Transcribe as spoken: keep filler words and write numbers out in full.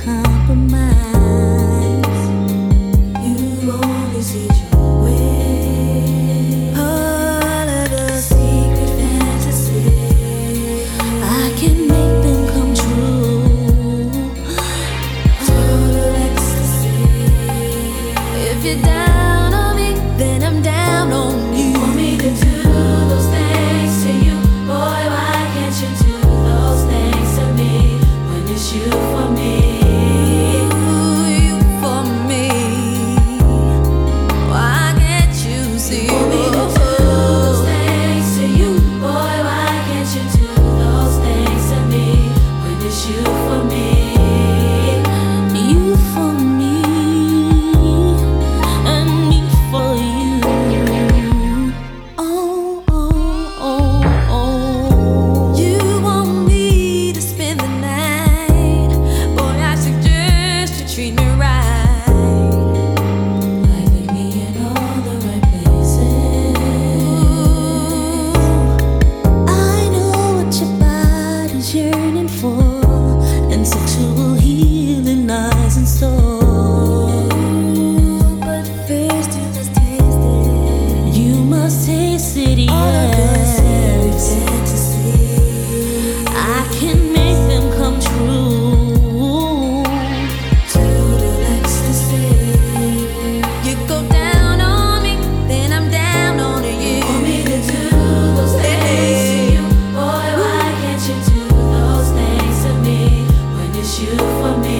compromise. You only see your way. All of the secret fantasies, I can make them come true. Total ecstasy. If you're down on me, then I'm down on you. Want me to do those things to you, boy? Why can't you do those things to me when it's you for me? Ooh, you for me. Why can't you see? Want me to do those things to you, boy? Why can't you do those things to me when it's you for me? You for me, and me for you. Oh, oh, oh, oh. You want me to spend the night? Boy, I suggest you treat me right. Like leave me in all the right places. Ooh, I know what your body's yearning for, and sexual healing lies in store. But first you must taste it. You must taste it, yes. I can make them come true. Total ecstasy. You go down on me, then I'm down on you. Want me to do those things to you, boy? Why can't you do those things to me when it's you for me?